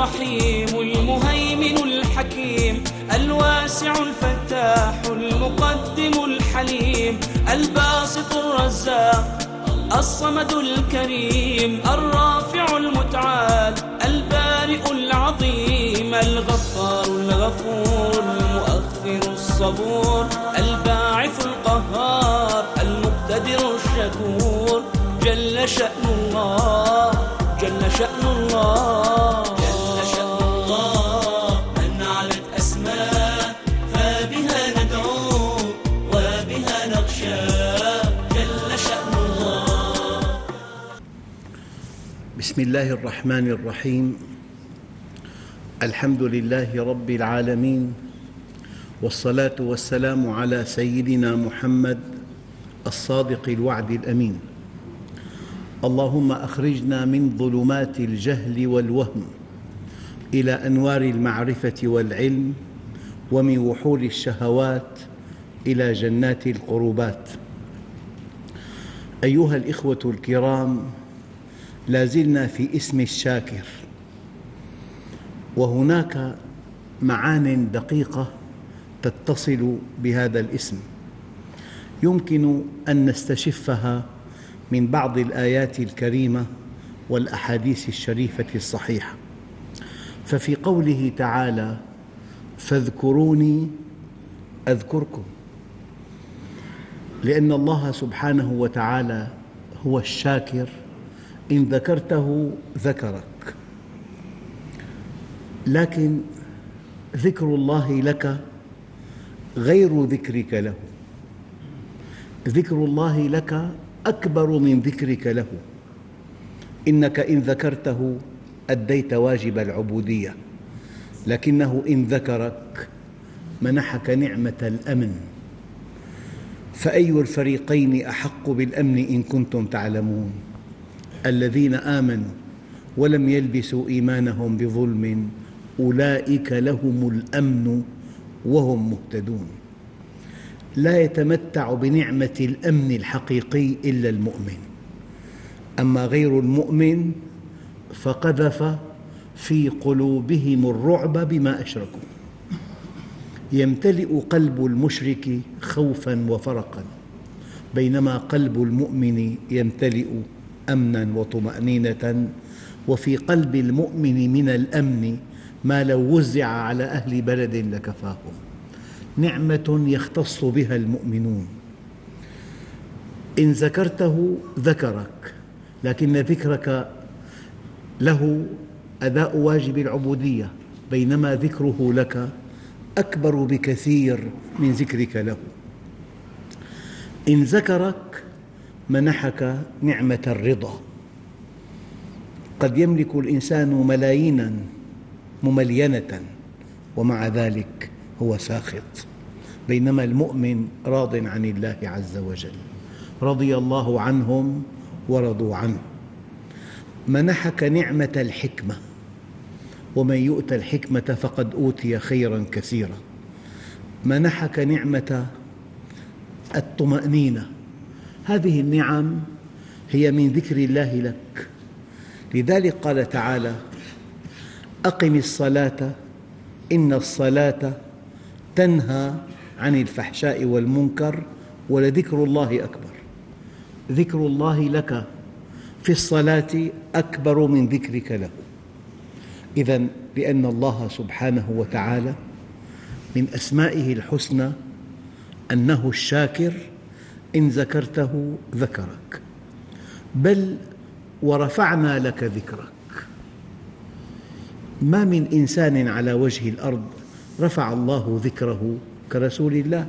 الرحيم المهيمن الحكيم الواسع الفتاح المقدم الحليم الباسط الرزاق الصمد الكريم الرافع المتعال البارئ العظيم الغفار الغفور المؤخر الصبور الباعث القهار المقتدر الشكور جل شأن الله جل شأن الله جل شأن الله من علت أسماء فبها ندعو وبها نخشى جل شأن الله. بسم الله الرحمن الرحيم. الحمد لله رب العالمين، والصلاة والسلام على سيدنا محمد الصادق الوعد الأمين. اللهم أخرجنا من ظلمات الجهل والوهم إلى أنوار المعرفة والعلم، ومن وحول الشهوات إلى جنات القربات. أيها الإخوة الكرام، لا زلنا في اسم الشاكر، وهناك معان دقيقة تتصل بهذا الاسم يمكن أن نستشفها من بعض الآيات الكريمة والأحاديث الشريفة الصحيحة. ففي قوله تعالى: فاذكروني أذكركم، لأن الله سبحانه وتعالى هو الشاكر، إن ذكرته ذكرك. لكن ذكر الله لك غير ذكرك له، ذكر الله لك أكبر من ذكرك له. إنك إن ذكرته أديت واجب العبودية، لكنه إن ذكرك منحك نعمة الأمن. فأي الفريقين أحق بالأمن إن كنتم تعلمون؟ الذين آمنوا ولم يلبسوا إيمانهم بظلم أولئك لهم الأمن وهم مهتدون. لا يتمتع بنعمة الأمن الحقيقي إلا المؤمن، أما غير المؤمن فقذف في قلوبهم الرعب بما أشركوا. يمتلئ قلب المشرك خوفاً وفرقاً، بينما قلب المؤمن يمتلئ أمناً وطمأنينة. وفي قلب المؤمن من الأمن ما لو وزع على أهل بلد لكفاهم. نعمة يختص بها المؤمنون. إن ذكرته ذكرك، لكن ذكرك له أداء واجب العبودية، بينما ذكره لك أكبر بكثير من ذكرك له. إن ذكرك منحك نعمة الرضا. قد يملك الإنسان ملاييناً مملينة ومع ذلك هو ساخط، بينما المؤمن راض عن الله عز وجل. رضي الله عنهم ورضوا عنه. منحك نعمة الحكمة، ومن يؤت الحكمة فقد أوتي خيراً كثيراً. منحك نعمة الطمأنينة. هذه النعم هي من ذكر الله لك. لذلك قال تعالى: أقم الصلاة إن الصلاة تنهى عن الفحشاء والمنكر ولذكر الله أكبر. ذكر الله لك في الصلاة أكبر من ذكرك له. إذن لأن الله سبحانه وتعالى من أسمائه الحسنى أنه الشاكر، إن ذكرته ذكرك، بل ورفعنا لك ذكرك. ما من إنسان على وجه الأرض رفع الله ذكره كرسول الله.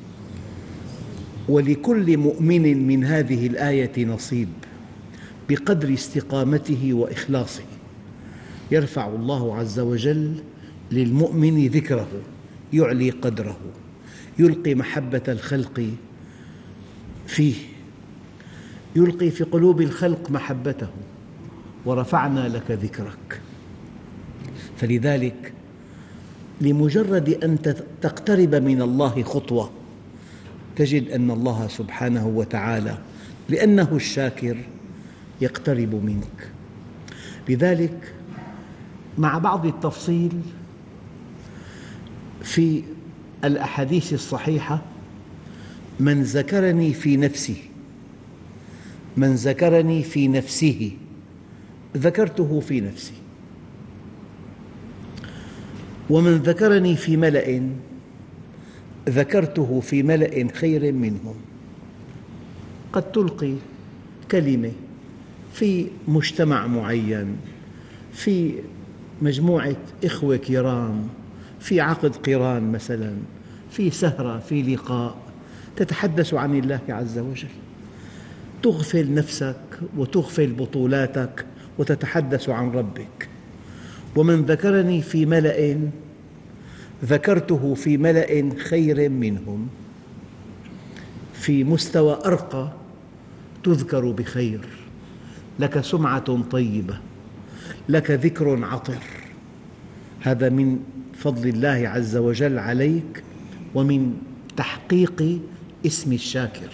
ولكل مؤمن من هذه الآية نصيب بقدر استقامته وإخلاصه. يرفع الله عز وجل للمؤمن ذكره، يعلي قدره، يلقي محبة الخلق فيه، يلقي في قلوب الخلق محبته. ورفعنا لك ذكرك. فلذلك لمجرد أن تقترب من الله خطوة تجد أن الله سبحانه وتعالى لأنه الشاكر يقترب منك. لذلك مع بعض التفصيل في الأحاديث الصحيحة: من ذكرني في نفسه، من ذكرني في نفسه ذكرته في نفسي، ومن ذكرني في ملأ ذكرته في ملأ خير منهم. قد تلقي كلمة في مجتمع معين، في مجموعة إخوة كرام، في عقد قران مثلاً، في سهرة، في لقاء، تتحدث عن الله عز وجل، تغفل نفسك وتغفل بطولاتك وتتحدث عن ربك. ومن ذكرني في ملأ ذكرته في ملأ خير منهم، في مستوى أرقى تذكر بخير، لك سمعة طيبة، لك ذكر عطر. هذا من فضل الله عز وجل عليك ومن تحقيق اسم الشاكر.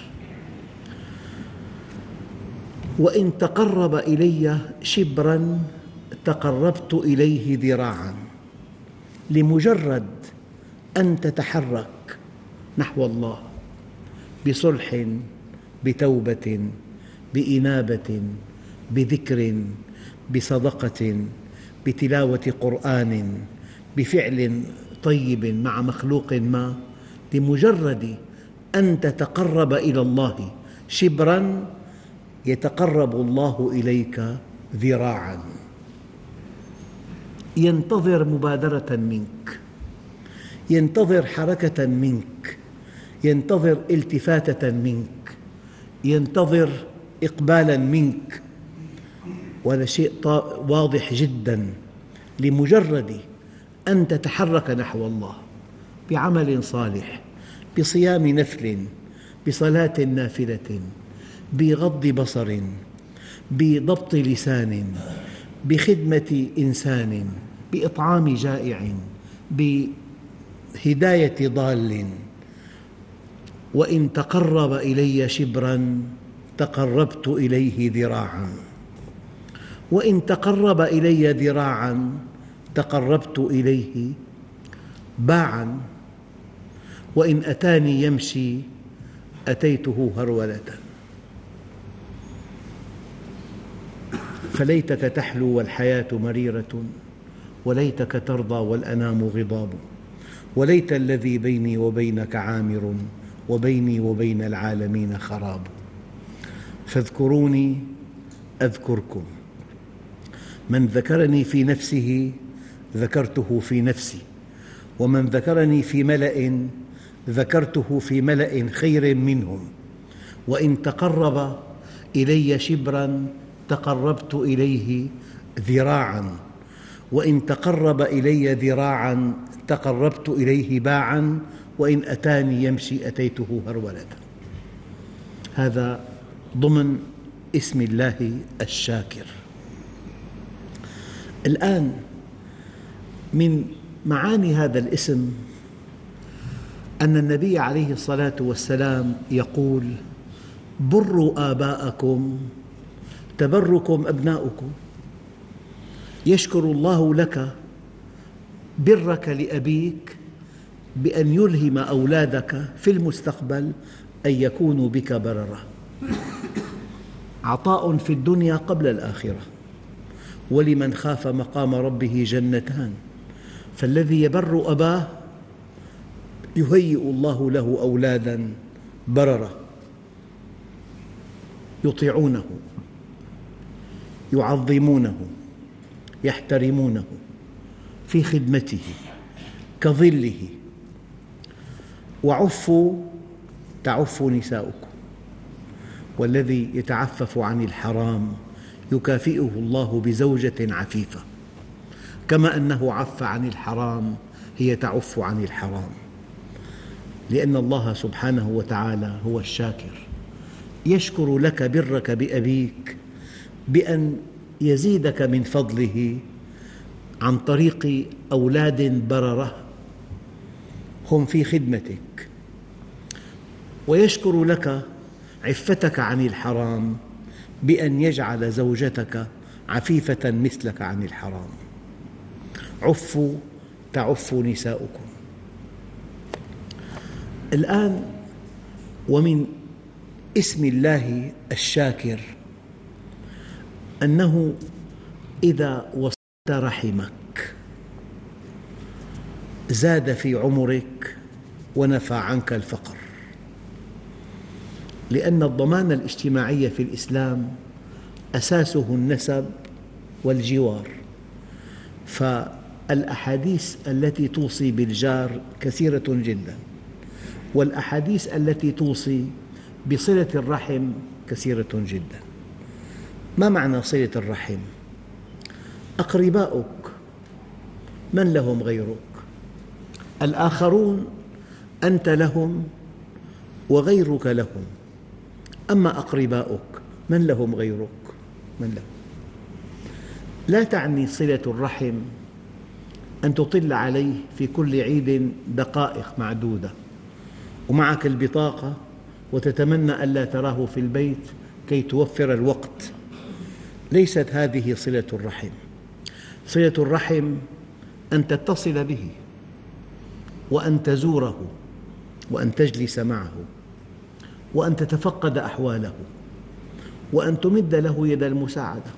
وإن تقرب إلي شبراً تقربت إليه ذراعاً. لمجرد أن تتحرك نحو الله بصلح، بتوبة، بإنابة، بذكر، بصدقة، بتلاوة قرآن، بفعل طيب مع مخلوق ما، لمجرد أن تتقرب إلى الله شبراً يتقرب الله إليك ذراعاً. ينتظر مبادرة منك، ينتظر حركة منك، ينتظر التفاتة منك، ينتظر إقبالاً منك. وهذا شيء واضح جداً. لمجرد أن تتحرك نحو الله بعمل صالح، بصيام نفل، بصلاة نافلة، بغض بصر، بضبط لسان، بخدمة إنسان، بإطعام جائع، بهداية ضال. وإن تقرب إلي شبراً تقربت إليه ذراعاً، وإن تقرب إلي ذراعاً تقربت إليه باعاً، وإن أتاني يمشي أتيته هرولة. فليتك تحلو والحياة مريرة، وليتك ترضى والأنام غضاب، وليت الذي بيني وبينك عامر، وبيني وبين العالمين خراب. فاذكروني أذكركم. من ذكرني في نفسه ذكرته في نفسي، ومن ذكرني في ملأ ذكرته في ملأ خير منهم. وإن تقرب إلي شبراً تقربت إليه ذراعاً، وإن تقرب إلي ذراعاً تقربت إليه باعاً، وإن أتاني يمشي أتيته هرولة. هذا ضمن اسم الله الشاكر. الآن من معاني هذا الاسم أن النبي عليه الصلاة والسلام يقول: بروا آباءكم تبركم أبناؤكم. يشكر الله لك برك لأبيك بأن يلهم أولادك في المستقبل أن يكونوا بك بررة. عطاء في الدنيا قبل الآخرة. ولمن خاف مقام ربه جنتان. فالذي يبر أباه يهيئ الله له أولادا بررة يطيعونه، يعظمونه، يحترمونه، في خدمته كظله. وعفوا تعف نساؤكم. والذي يتعفف عن الحرام يكافئه الله بزوجة عفيفة، كما أنه عف عن الحرام هي تعف عن الحرام. لأن الله سبحانه وتعالى هو الشاكر، يشكر لك برك بأبيك بأن يزيدك من فضله عن طريق أولاد بررة هم في خدمتك، ويشكر لك عفتك عن الحرام بأن يجعل زوجتك عفيفة مثلك عن الحرام. عفوا تعف نساؤكم. الآن ومن اسم الله الشاكر أنه إذا وصلت رحمك زاد في عمرك ونفى عنك الفقر، لأن الضمان الاجتماعي في الإسلام أساسه النسب والجوار، فالأحاديث التي توصي بالجار كثيرة جدا، والأحاديث التي توصي بصلة الرحم كثيرة جدا. ما معنى صلة الرحم؟ أقرباؤك من لهم غيرك؟ الآخرون أنت لهم وغيرك لهم، أما أقرباؤك من لهم غيرك؟ من لهم. لا تعني صلة الرحم أن تطل عليه في كل عيد دقائق معدودة ومعك البطاقة وتتمنى ألا تراه في البيت كي توفر الوقت. ليست هذه صلة الرحم. صلة الرحم أن تتصل به وأن تزوره وأن تجلس معه وأن تتفقد أحواله وأن تمد له يد المساعدة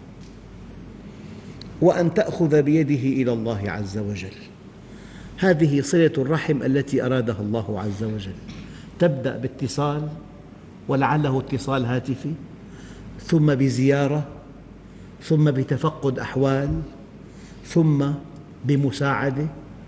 وأن تأخذ بيده إلى الله عز وجل. هذه صلة الرحم التي أرادها الله عز وجل. تبدأ باتصال، ولعله اتصال هاتفي، ثم بزيارة، ثم بتفقد أحوال، ثم بمساعدة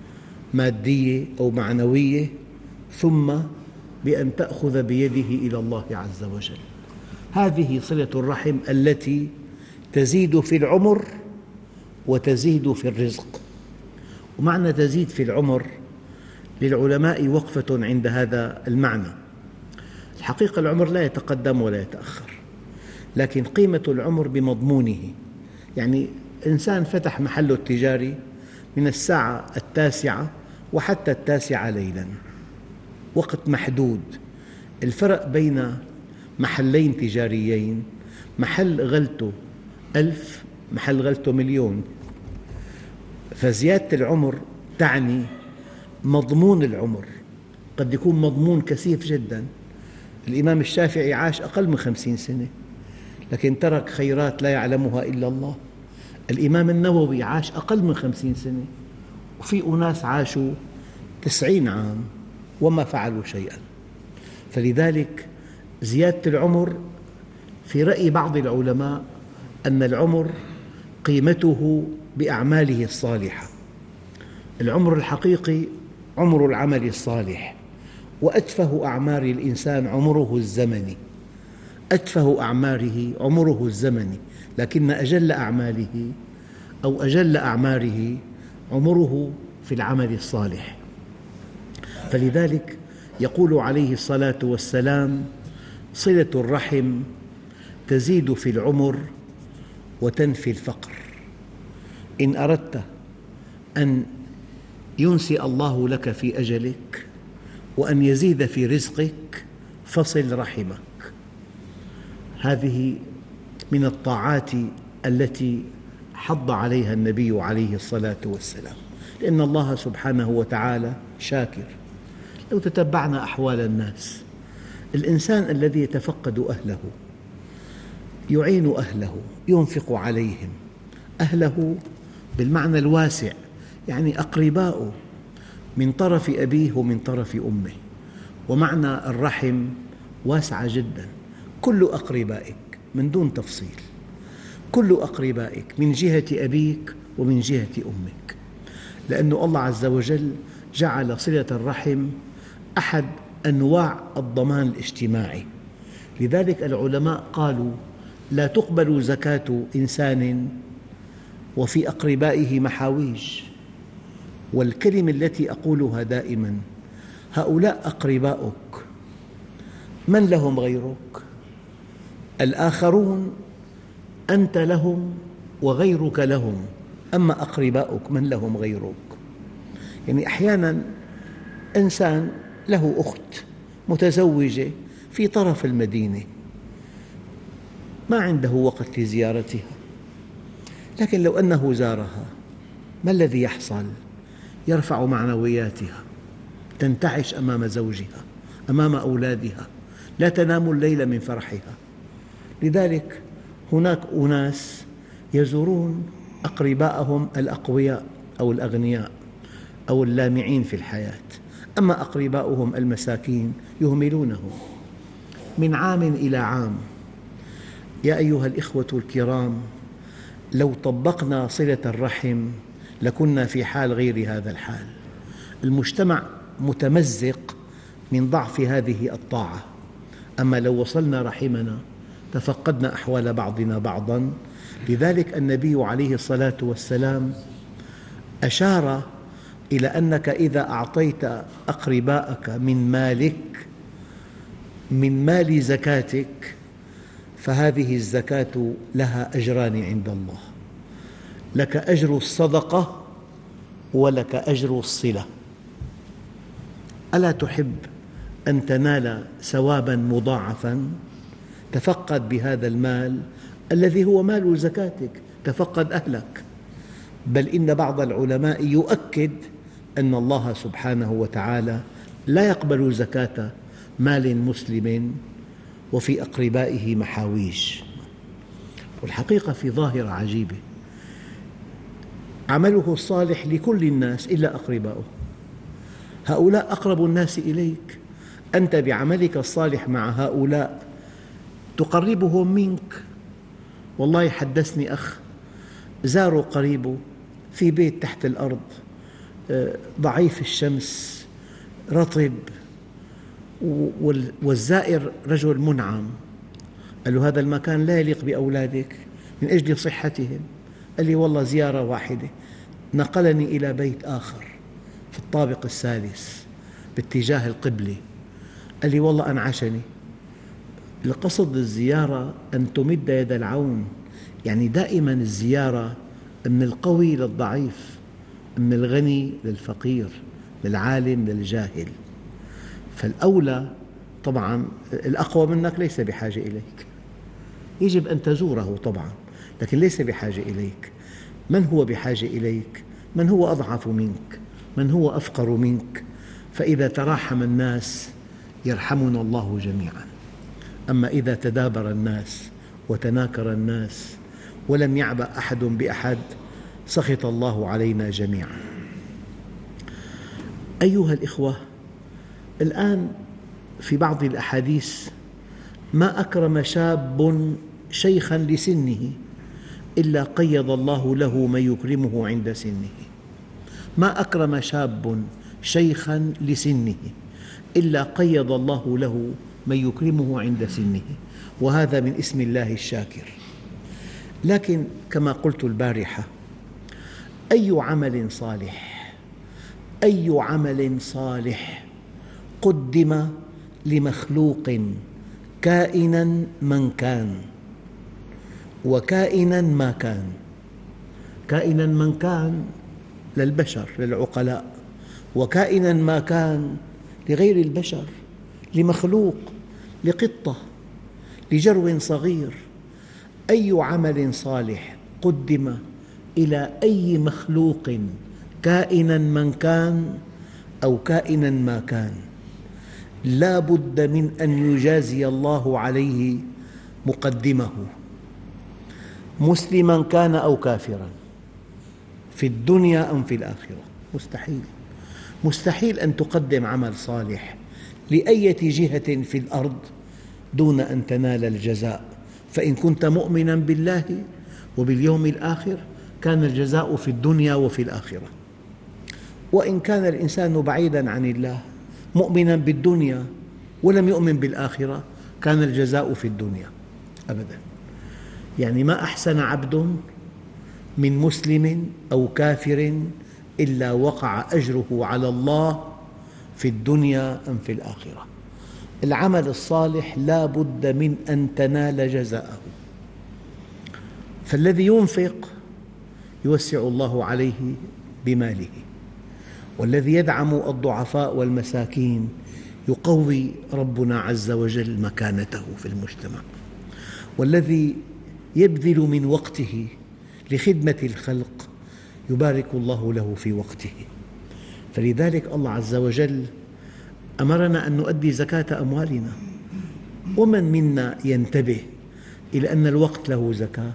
مادية أو معنوية، ثم بأن تأخذ بيده إلى الله عز وجل. هذه صلة الرحم التي تزيد في العمر وتزيد في الرزق. ومعنى تزيد في العمر للعلماء وقفة عند هذا المعنى. الحقيقة العمر لا يتقدم ولا يتأخر، لكن قيمة العمر بمضمونه. يعني إنسان فتح محله التجاري من الساعة 9 وحتى 9 ليلاً، وقت محدود. الفرق بين محلين تجاريين، محل غلته 1000 محل غلته 1,000,000. فزيادة العمر تعني مضمون العمر. قد يكون مضمون كثيف جدا. الإمام الشافعي عاش أقل من 50 سنة لكن ترك خيرات لا يعلمها إلا الله. الإمام النووي عاش أقل من 50 سنة، وفي أناس عاشوا 90 عام وما فعلوا شيئا. فلذلك زيادة العمر في رأي بعض العلماء أن العمر قيمته بأعماله الصالحة. العمر الحقيقي عمر العمل الصالح، وأتفه أعمار الإنسان عمره الزمني. أتفه أعماره عمره الزمني، لكن أجل أعماله أو أجل أعماره عمره في العمل الصالح. فلذلك يقول عليه الصلاة والسلام: صلة الرحم تزيد في العمر وتنفي الفقر. إن أردت أن ينسي الله لك في أجلك وأن يزيد في رزقك فصل رحمك. هذه من الطاعات التي حض عليها النبي عليه الصلاة والسلام، لأن الله سبحانه وتعالى شاكر. لو تتبعنا أحوال الناس، الإنسان الذي يتفقد أهله، يعين أهله، ينفق عليهم، أهله بالمعنى الواسع، يعني أقرباؤه من طرف أبيه ومن طرف أمه. ومعنى الرحم واسعة جدا، كل أقربائك من دون تفصيل، كل أقربائك من جهة أبيك ومن جهة أمك، لأن الله عز وجل جعل صلة الرحم أحد أنواع الضمان الاجتماعي. لذلك العلماء قالوا: لا تقبل زكاة إنسان وفي أقربائه محاويج. والكلمة التي أقولها دائماً: هؤلاء أقرباؤك من لهم غيرك؟ الآخرون أنت لهم وغيرك لهم، أما أقرباؤك من لهم غيرك. يعني أحياناً إنسان له أخت متزوجة في طرف المدينة، ما عنده وقت لزيارتها، لكن لو أنه زارها ما الذي يحصل؟ يرفع معنوياتها، تنتعش أمام زوجها، أمام أولادها، لا تنام الليل من فرحها. لذلك هناك أناس يزورون أقرباءهم الأقوياء أو الأغنياء أو اللامعين في الحياة، أما أقرباؤهم المساكين يهملونهم من عام إلى عام. يا أيها الإخوة الكرام، لو طبقنا صلة الرحم لكنا في حال غير هذا الحال. المجتمع متمزق من ضعف هذه الطاعة، أما لو وصلنا رحمنا تفقدنا أحوال بعضنا بعضاً. لذلك النبي عليه الصلاة والسلام أشار إلى أنك إذا أعطيت أقرباءك من مالك، من مال زكاتك، فهذه الزكاة لها أجران عند الله، لك أجر الصدقة ولك أجر الصلة. ألا تحب أن تنال ثواباً مضاعفاً؟ تفقد بهذا المال الذي هو مال زكاتك، تفقد أهلك. بل إن بعض العلماء يؤكد أن الله سبحانه وتعالى لا يقبل زكاة مال مسلم وفي أقربائه محاويج. والحقيقة في ظاهرة عجيبة، عمله الصالح لكل الناس إلا أقربائه، هؤلاء أقرب الناس إليك. أنت بعملك الصالح مع هؤلاء تقربهم منك. والله حدثني أخ زاروا قريبه في بيت تحت الأرض، ضعيف الشمس، رطب، والزائر رجل منعم. قال له هذا المكان لا يليق بأولادك من أجل صحتهم. قال لي والله زيارة واحدة. نقلني إلى بيت آخر في الطابق الثالث باتجاه القبلة. قال لي والله أنعشني. القصد الزيارة أن تمد يد العون، يعني دائما الزيارة من القوي للضعيف، من الغني للفقير، للعالم للجاهل. فالأولى طبعا الأقوى منك ليس بحاجة إليك، يجب أن تزوره طبعا، لكن ليس بحاجة إليك. من هو بحاجة إليك؟ من هو أضعف منك، من هو أفقر منك. فإذا تراحم الناس يرحمنا الله جميعا. أما إذا تدابر الناس وتناكر الناس ولم يعبأ أحد بأحد سخط الله علينا جميعا. أيها الإخوة، الآن في بعض الأحاديث ما أكرم شاب شيخا لسنه إلا قيض الله له من يكرمه عند سنه. ما أكرم شاب شيخا لسنه إلا قيض الله له من يكرمه عند سنه، وهذا من اسم الله الشاكر. لكن كما قلت البارحة، أي عمل صالح قدم لمخلوق كائناً من كان وكائناً ما كان. كائناً من كان للبشر للعقلاء، وكائناً ما كان لغير البشر، لمخلوق، لقطة، لجرو صغير. أي عمل صالح قدم إلى أي مخلوق كائناً من كان أو كائناً ما كان، لا بد من أن يجازي الله عليه مقدمه، مسلماً كان أو كافراً، في الدنيا أم في الآخرة. مستحيل أن تقدم عمل صالح لأية جهة في الأرض دون أن تنال الجزاء. فإن كنت مؤمناً بالله وباليوم الآخر كان الجزاء في الدنيا وفي الآخرة. وإن كان الإنسان بعيداً عن الله مؤمناً بالدنيا ولم يؤمن بالآخرة كان الجزاء في الدنيا أبداً. يعني ما أحسن عبد من مسلم أو كافر إلا وقع أجره على الله في الدنيا أم في الآخرة. العمل الصالح لا بد من أن تنال جزاءه. فالذي ينفق يوسع الله عليه بماله، والذي يدعم الضعفاء والمساكين يقوي ربنا عز وجل مكانته في المجتمع، والذي يبذل من وقته لخدمة الخلق يبارك الله له في وقته. فلذلك الله عز وجل أمرنا أن نؤدي زكاة أموالنا. ومن منا ينتبه إلى أن الوقت له زكاة؟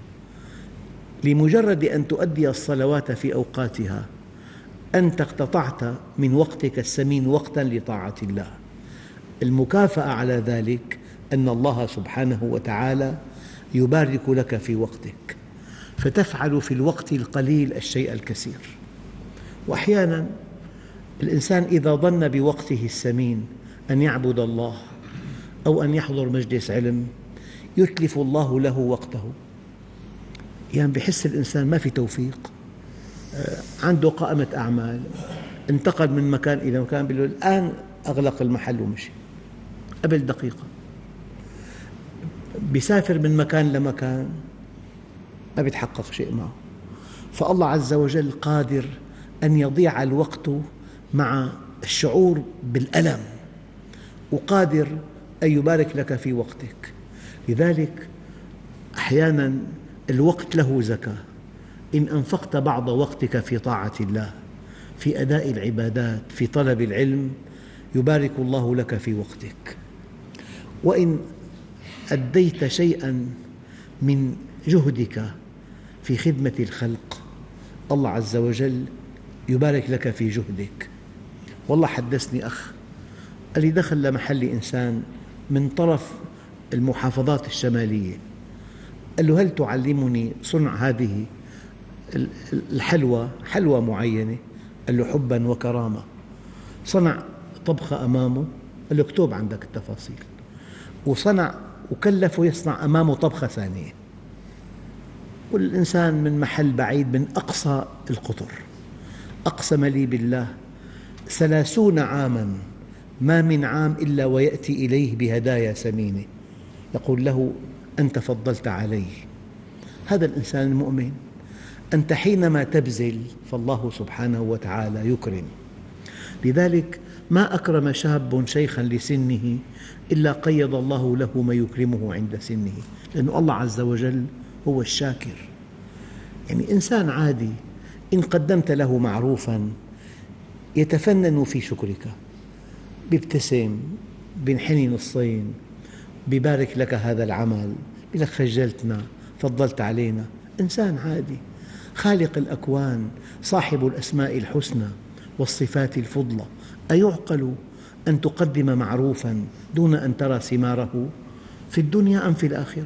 لمجرد أن تؤدي الصلوات في أوقاتها أنت اقتطعت من وقتك الثمين وقتاً لطاعة الله. المكافأة على ذلك أن الله سبحانه وتعالى يبارك لك في وقتك، فتفعل في الوقت القليل الشيء الكثير. وأحياناً الإنسان إذا ظن بوقته الثمين أن يعبد الله أو أن يحضر مجلس علم يتلف الله له وقته. يعني بحس الإنسان ما في توفيق، عنده قائمة أعمال، انتقل من مكان إلى مكان، بيقول الآن أغلق المحل ومشي قبل دقيقة. بيسافر من مكان لمكان ما بيتحقق شيء معه. فالله عز وجل قادر أن يضيع الوقت مع الشعور بالألم، وقادر أن يبارك لك في وقتك. لذلك أحياناً الوقت له زكاة. إن أنفقت بعض وقتك في طاعة الله، في أداء العبادات، في طلب العلم، يبارك الله لك في وقتك. وإن أديت شيئاً من جهدك في خدمة الخلق، الله عز وجل يبارك لك في جهدك. والله حدثني أخ قال لي دخل لمحل إنسان من طرف المحافظات الشمالية، قال له هل تعلمني صنع هذه الحلوى، حلوى معينة؟ قال له حباً وكرامة. صنع طبخة أمامه، قال له اكتب عندك التفاصيل، وصنع وكلفه يصنع أمامه طبخة ثانية. والإنسان من محل بعيد من أقصى القطر أقسم لي بالله 30 عاماً ما من عام إلا ويأتي إليه بهدايا ثمينة يقول له أنت فضلت علي. هذا الإنسان المؤمن. أنت حينما تبذل فالله سبحانه وتعالى يكرم. لذلك ما أكرم شاب شيخاً لسنه إلا قيض الله له ما يكرمه عند سنه، لأن الله عز وجل هو الشاكر. يعني إنسان عادي إن قدمت له معروفاً يتفنن في شكرك، بيبتسم، بينحني نصين، بيبارك لك هذا العمل، بيقول لك خجلتنا، فضلت علينا. إنسان عادي. خالق الأكوان، صاحب الأسماء الحسنى والصفات الفضلى، أيعقل أن تقدم معروفاً دون أن ترى ثماره في الدنيا أم في الآخرة؟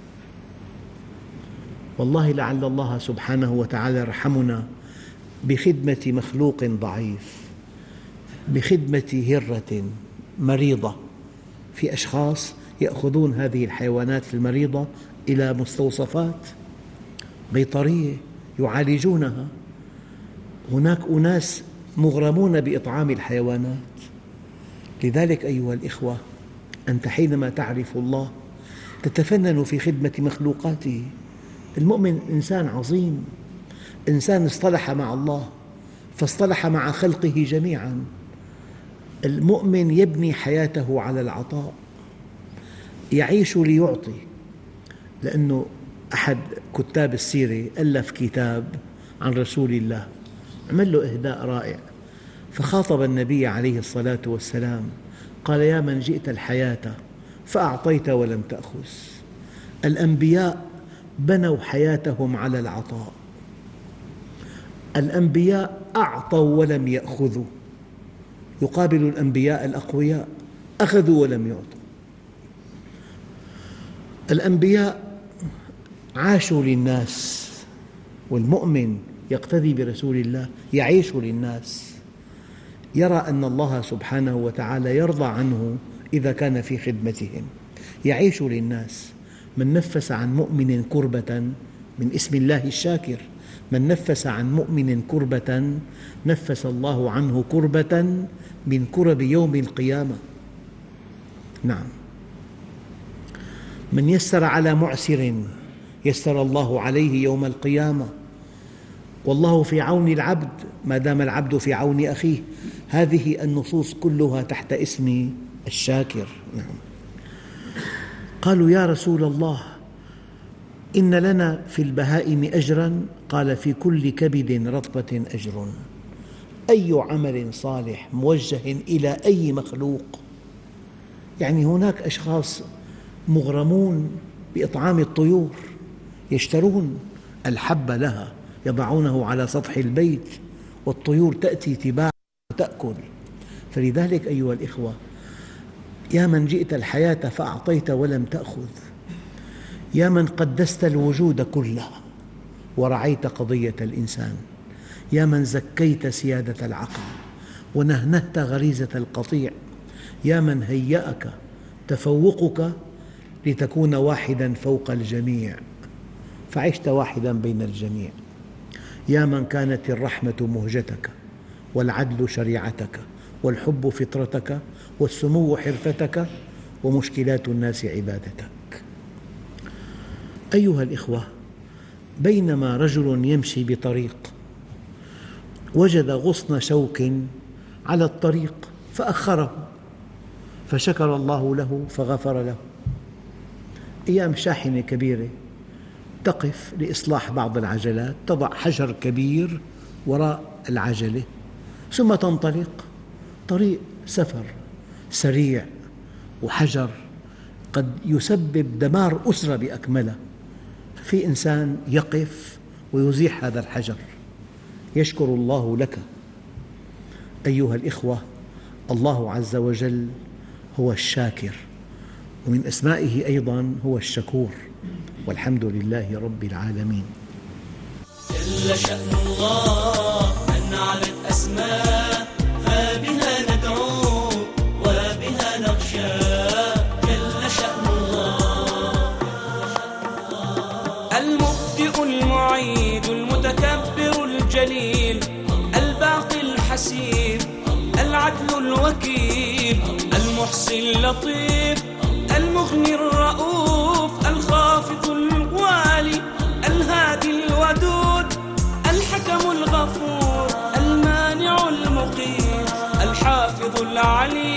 والله لعل الله سبحانه وتعالى يرحمنا بخدمة مخلوق ضعيف، بخدمة هرة مريضة. في أشخاص يأخذون هذه الحيوانات المريضة إلى مستوصفات بيطرية يعالجونها. هناك أناس مغرمون بإطعام الحيوانات. لذلك أيها الإخوة، أنت حينما تعرف الله تتفنن في خدمة مخلوقاته. المؤمن إنسان عظيم، إنسان اصطلح مع الله فاصطلح مع خلقه جميعاً. المؤمن يبني حياته على العطاء، يعيش ليعطي. لأنه أحد كتاب السيرة ألف كتاب عن رسول الله، عمل له إهداء رائع، فخاطب النبي عليه الصلاة والسلام قال يا من جئت الحياة فأعطيت ولم تأخذ. الأنبياء بنوا حياتهم على العطاء، الأنبياء أعطوا ولم يأخذوا، يقابل الأنبياء الأقوياء أخذوا ولم يعطوا. الأنبياء عاشوا للناس، والمؤمن يقتدي برسول الله يعيش للناس، يرى أن الله سبحانه وتعالى يرضى عنه إذا كان في خدمتهم، يعيش للناس. من نفس عن مؤمن كربة، من اسم الله الشاكر، من نفس عن مؤمن كربة نفس الله عنه كربة من كرب يوم القيامة. نعم، من يسر على معسر يسر الله عليه يوم القيامة. والله في عون العبد ما دام العبد في عون أخيه. هذه النصوص كلها تحت اسم الشاكر. نعم. قالوا يا رسول الله إن لنا في البهائم أجرا، قال في كل كبد رطبة أجر. أي عمل صالح موجه إلى أي مخلوق، يعني هناك أشخاص مغرمون بإطعام الطيور، يشترون الحب لها يضعونه على سطح البيت والطيور تأتي تباع وتأكل. فلذلك أيها الإخوة، يا من جئت الحياة فأعطيت ولم تأخذ، يا من قدست الوجود كله ورعيت قضية الإنسان، يا من زكيت سيادة العقل ونهنهت غريزة القطيع، يا من هيأك تفوقك لتكون واحدا فوق الجميع فعشت واحدا بين الجميع، يا من كانت الرحمة مهجتك والعدل شريعتك والحب فطرتك والسمو حرفتك ومشكلات الناس عبادتك. أيها الإخوة، بينما رجل يمشي بطريق وجد غصن شوك على الطريق فأخره، فشكر الله له فغفر له. أيام شاحنة كبيرة تقف لإصلاح بعض العجلات، تضع حجر كبير وراء العجلة ثم تنطلق. طريق سفر سريع وحجر قد يسبب دمار أسرة بأكملها، في إنسان يقف ويزيح هذا الحجر، يشكر الله لك. أيها الإخوة، الله عز وجل هو الشاكر، ومن أسمائه أيضا هو الشكور، والحمد لله رب العالمين. جل شأن الله أن علت أسماء، فبها ندعو وبها نخشى. جل شأن الله المبدئ المعيد المتكبر الجليل الباقي الحسيب العدل الوكيل المحصي اللطيف المغني الرؤوف الخافض الوالي الهادي الودود الحكم الغفور المانع المقيت الحافظ العليم